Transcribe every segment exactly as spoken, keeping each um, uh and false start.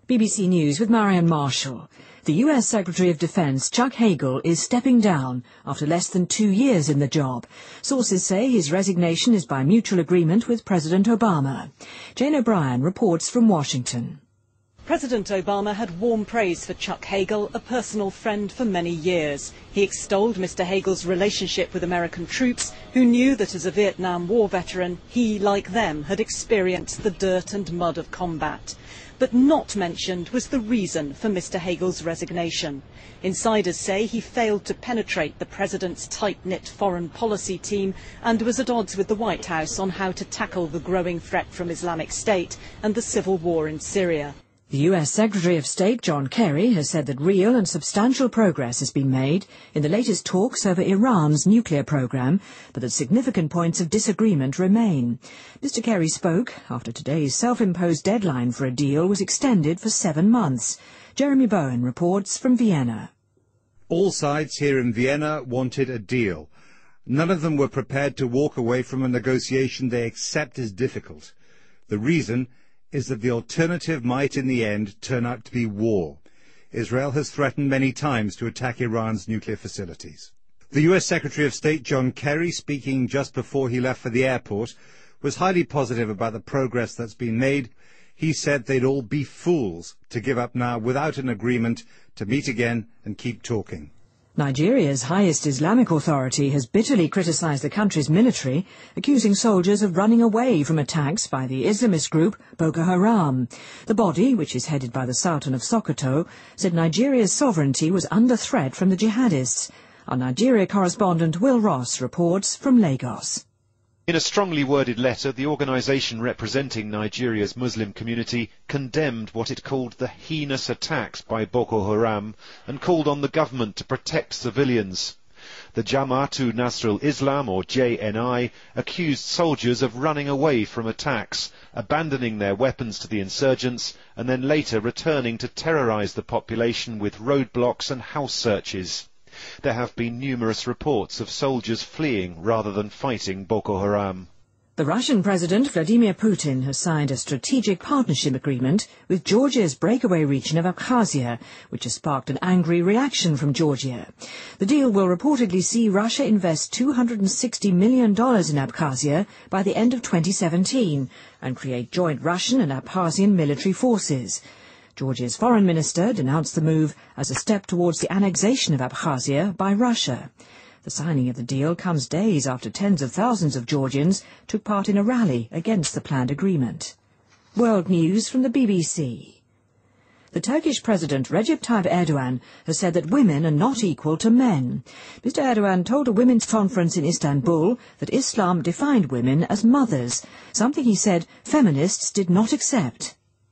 B B C News with Marian Marshall. The U S Secretary of Defense, Chuck Hagel, is stepping down after less than two years in the job. Sources say his resignation is by mutual agreement with President Obama. Jane O'Brien reports from Washington. President Obama had warm praise for Chuck Hagel, a personal friend for many years. He extolled Mister Hagel's relationship with American troops, who knew that as a Vietnam War veteran, he, like them, had experienced the dirt and mud of combat. But not mentioned was the reason for Mister Hagel's resignation. Insiders say he failed to penetrate the president's tight-knit foreign policy team and was at odds with the White House on how to tackle the growing threat from Islamic State and the civil war in Syria. The U S Secretary of State, John Kerry, has said that real and substantial progress has been made in the latest talks over Iran's nuclear program, but that significant points of disagreement remain. Mister Kerry spoke after today's self-imposed deadline for a deal was extended for seven months. Jeremy Bowen reports from Vienna. All sides here in Vienna wanted a deal. None of them were prepared to walk away from a negotiation they accept as difficult. The reason is that the alternative might in the end turn out to be war. Israel has threatened many times to attack Iran's nuclear facilities. The U S Secretary of State John Kerry, speaking just before he left for the airport, was highly positive about the progress that's been made. He said they'd all be fools to give up now without an agreement, to meet again and keep talking. Nigeria's highest Islamic authority has bitterly criticised the country's military, accusing soldiers of running away from attacks by the Islamist group Boko Haram. The body, which is headed by the Sultan of Sokoto, said Nigeria's sovereignty was under threat from the jihadists. Our Nigeria correspondent Will Ross reports from Lagos. In a strongly worded letter, the organisation representing Nigeria's Muslim community condemned what it called the heinous attacks by Boko Haram and called on the government to protect civilians. The Jama'atu Nasrul Islam, or J N I, accused soldiers of running away from attacks, abandoning their weapons to the insurgents, and then later returning to terrorise the population with roadblocks and house searches. There have been numerous reports of soldiers fleeing rather than fighting Boko Haram. The Russian President Vladimir Putin has signed a strategic partnership agreement with Georgia's breakaway region of Abkhazia, which has sparked an angry reaction from Georgia. The deal will reportedly see Russia invest two hundred sixty million dollars in Abkhazia by the end of twenty seventeen and create joint Russian and Abkhazian military forces. Georgia's foreign minister denounced the move as a step towards the annexation of Abkhazia by Russia. The signing of the deal comes days after tens of thousands of Georgians took part in a rally against the planned agreement. World News from the B B C. The Turkish President Recep Tayyip Erdogan has said that women are not equal to men. Mister Erdogan told a women's conference in Istanbul that Islam defined women as mothers, something he said feminists did not accept.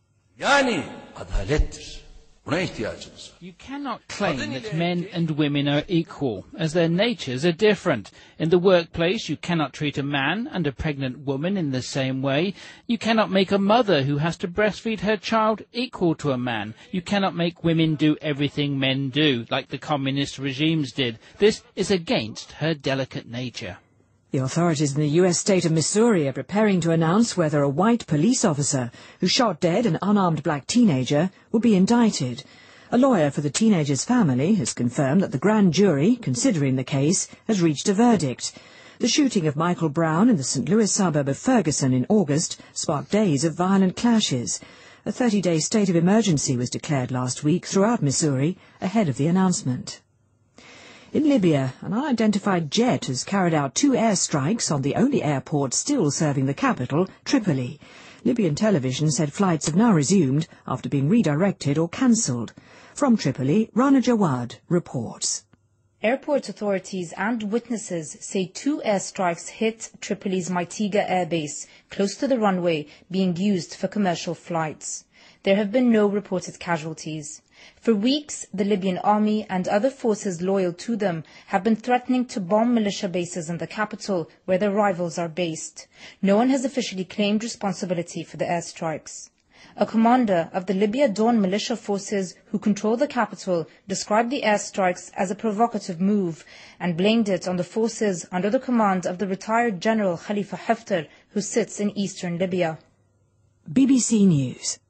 Yani adalettir. Buna ihtiyacımız var. You cannot claim that men and women are equal, as their natures are different. In the workplace, you cannot treat a man and a pregnant woman in the same way. You cannot make a mother who has to breastfeed her child equal to a man. You cannot make women do everything men do, like the communist regimes did. This is against her delicate nature. The authorities in the U S state of Missouri are preparing to announce whether a white police officer who shot dead an unarmed black teenager will be indicted. A lawyer for the teenager's family has confirmed that the grand jury, considering the case, has reached a verdict. The shooting of Michael Brown in the Saint Louis suburb of Ferguson in August sparked days of violent clashes. A thirty-day state of emergency was declared last week throughout Missouri ahead of the announcement. In Libya, an unidentified jet has carried out two airstrikes on the only airport still serving the capital, Tripoli. Libyan television said flights have now resumed after being redirected or cancelled. From Tripoli, Rana Jawad reports. Airport authorities and witnesses say two airstrikes hit Tripoli's Maitiga airbase, close to the runway being used for commercial flights. There have been no reported casualties. For weeks, the Libyan army and other forces loyal to them have been threatening to bomb militia bases in the capital, where their rivals are based. No one has officially claimed responsibility for the airstrikes. A commander of the Libya Dawn militia forces who control the capital described the airstrikes as a provocative move and blamed it on the forces under the command of the retired General Khalifa Haftar, who sits in eastern Libya. B B C News.